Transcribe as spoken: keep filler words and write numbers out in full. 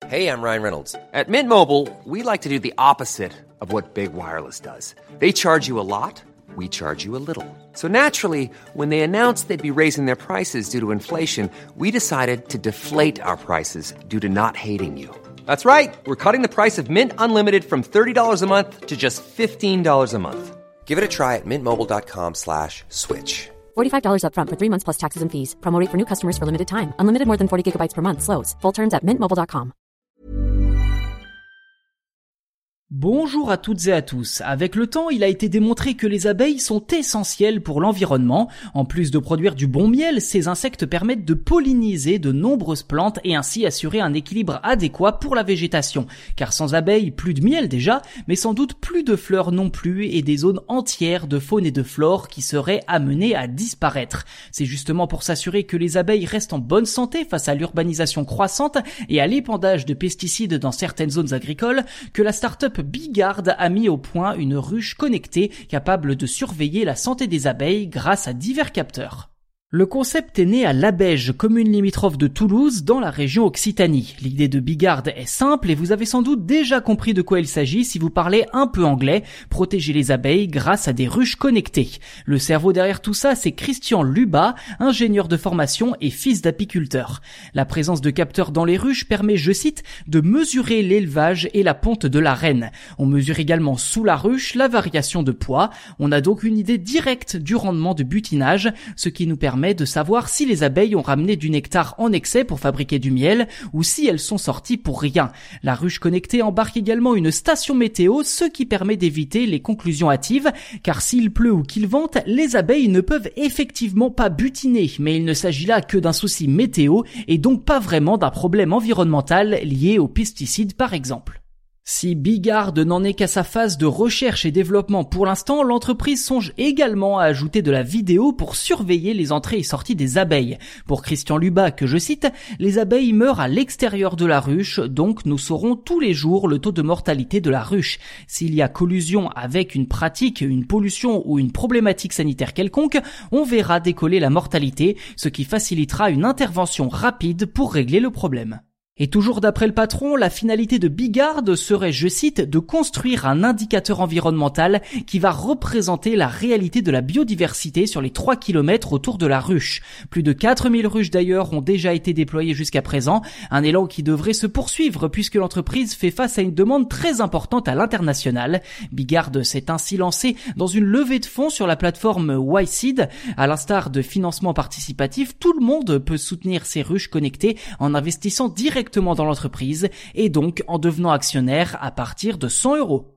Hey, I'm Ryan Reynolds. At Mint Mobile, we like to do the opposite of what Big Wireless does. They charge you a lot, we charge you a little. So naturally, when they announced they'd be raising their prices due to inflation, we decided to deflate our prices due to not hating you. That's right. We're cutting the price of Mint Unlimited from thirty dollars a month to just fifteen dollars a month. Give it a try at mintmobile.com slash switch. forty-five dollars up front for three months plus taxes and fees. Promo rate for new customers for limited time. Unlimited more than forty gigabytes per month. Slows full terms at mint mobile dot com. Bonjour à toutes et à tous. Avec le temps, il a été démontré que les abeilles sont essentielles pour l'environnement. En plus de produire du bon miel, ces insectes permettent de polliniser de nombreuses plantes et ainsi assurer un équilibre adéquat pour la végétation. Car sans abeilles, plus de miel déjà, mais sans doute plus de fleurs non plus et des zones entières de faune et de flore qui seraient amenées à disparaître. C'est justement pour s'assurer que les abeilles restent en bonne santé face à l'urbanisation croissante et à l'épandage de pesticides dans certaines zones agricoles que la start-up Bigard a mis au point une ruche connectée capable de surveiller la santé des abeilles grâce à divers capteurs. Le concept est né à Labège, commune limitrophe de Toulouse, dans la région Occitanie. L'idée de Bigard est simple et vous avez sans doute déjà compris de quoi il s'agit si vous parlez un peu anglais, protéger les abeilles grâce à des ruches connectées. Le cerveau derrière tout ça, c'est Christian Lubas, ingénieur de formation et fils d'apiculteur. La présence de capteurs dans les ruches permet, je cite, de mesurer l'élevage et la ponte de la reine. On mesure également sous la ruche la variation de poids. On a donc une idée directe du rendement de butinage, ce qui nous permet de savoir si les abeilles ont ramené du nectar en excès pour fabriquer du miel ou si elles sont sorties pour rien. La ruche connectée embarque également une station météo, ce qui permet d'éviter les conclusions hâtives, car s'il pleut ou qu'il vente, les abeilles ne peuvent effectivement pas butiner, mais il ne s'agit là que d'un souci météo et donc pas vraiment d'un problème environnemental lié aux pesticides par exemple. Si Bigard n'en est qu'à sa phase de recherche et développement pour l'instant, l'entreprise songe également à ajouter de la vidéo pour surveiller les entrées et sorties des abeilles. Pour Christian Lubas, que je cite, les abeilles meurent à l'extérieur de la ruche, donc nous saurons tous les jours le taux de mortalité de la ruche. S'il y a collusion avec une pratique, une pollution ou une problématique sanitaire quelconque, on verra décoller la mortalité, ce qui facilitera une intervention rapide pour régler le problème. Et toujours d'après le patron, la finalité de Bigard serait, je cite, de construire un indicateur environnemental qui va représenter la réalité de la biodiversité sur les trois kilomètres autour de la ruche. Plus de quatre mille ruches d'ailleurs ont déjà été déployées jusqu'à présent, un élan qui devrait se poursuivre puisque l'entreprise fait face à une demande très importante à l'international. Bigard s'est ainsi lancé dans une levée de fonds sur la plateforme YSeed. À l'instar de financement participatif, tout le monde peut soutenir ces ruches connectées en investissant directement dans l'entreprise et donc en devenant actionnaire à partir de cent euros.